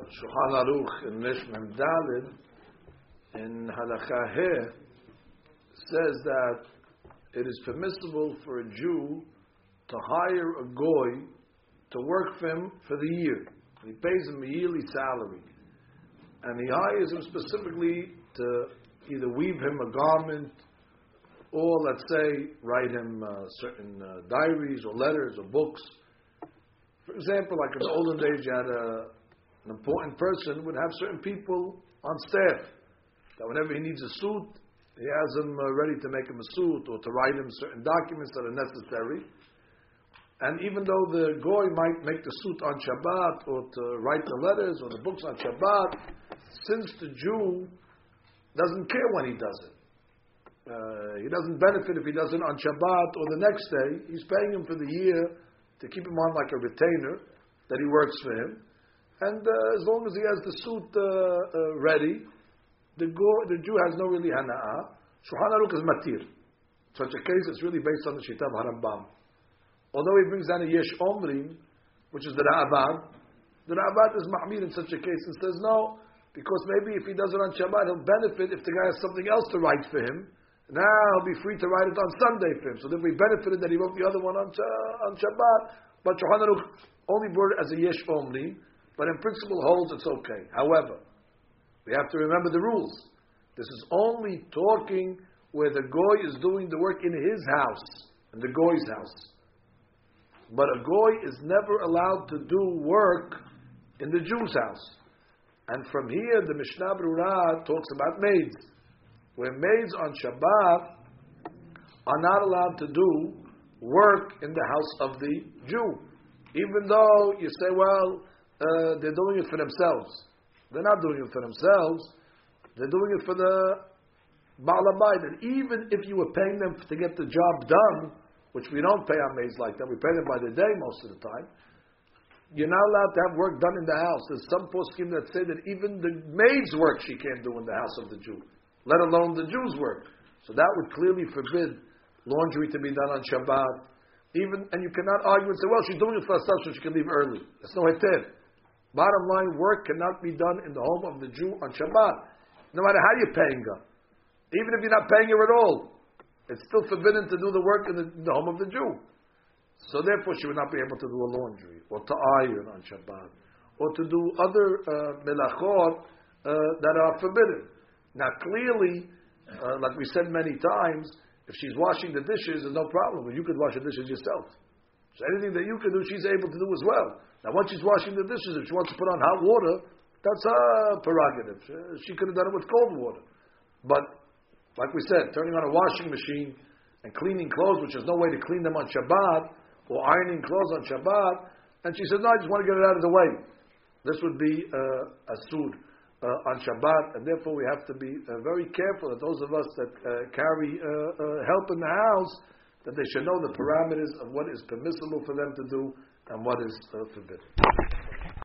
Shulchan Aruch in Mem Daled in Halakha He says that it is permissible for a Jew to hire a goy to work for him for the year. He pays him a yearly salary, and he hires him specifically to either weave him a garment, or let's say write him certain diaries or letters or books. For example, like in the olden days, you had an important person would have certain people on staff that whenever he needs a suit, he has them ready to make him a suit or to write him certain documents that are necessary. And even though the goy might make the suit on Shabbat or to write the letters or the books on Shabbat, since the Jew doesn't care when he does it, he doesn't benefit if he does it on Shabbat or the next day. He's paying him for the year to keep him on like a retainer that he works for him. And as long as he has the suit ready, the Jew has no really hana'ah. Shulchan Aruch is matir. Such a case, it's really based on the Shita of Harambam. Although he brings down a Yesh Omrim, which is the Ra'abad is ma'mir in such a case and says no, because maybe if he does it on Shabbat, he'll benefit if the guy has something else to write for him. Now he'll be free to write it on Sunday for him. So then we benefited that he wrote the other one on Shabbat. But Shulchan Aruch only brought it as a Yesh Omrim, but in principle holds it's okay. However, we have to remember the rules. This is only talking where the goy is doing the work in his house, in the goy's house. But a goy is never allowed to do work in the Jew's house. And from here, the Mishnah Berurah talks about maids, where maids on Shabbat are not allowed to do work in the house of the Jew. Even though you say, well, they're doing it for themselves. They're not doing it for themselves. They're doing it for the Baal Habayit. And even if you were paying them to get the job done, which we don't pay our maids like that, we pay them by the day most of the time, you're not allowed to have work done in the house. There's some poskim that say that even the maid's work she can't do in the house of the Jew, let alone the Jew's work. So that would clearly forbid laundry to be done on Shabbat. And you cannot argue and say, well, she's doing it for herself so she can leave early. That's no heter. Bottom line, work cannot be done in the home of the Jew on Shabbat, no matter how you're paying her. Even if you're not paying her at all, it's still forbidden to do the work in the home of the Jew. So therefore, she would not be able to do a laundry, or to iron on Shabbat, or to do other melachot that are forbidden. Now clearly, like we said many times, if she's washing the dishes, there's no problem. You could wash the dishes yourself. So anything that you can do, she's able to do as well. Now once she's washing the dishes, if she wants to put on hot water, that's her prerogative. She could have done it with cold water. But, like we said, turning on a washing machine and cleaning clothes, which there's no way to clean them on Shabbat, or ironing clothes on Shabbat, and she said, no, I just want to get it out of the way. This would be asur on Shabbat, and therefore we have to be very careful that those of us that carry help in the house, that they should know the parameters of what is permissible for them to do and what is forbidden.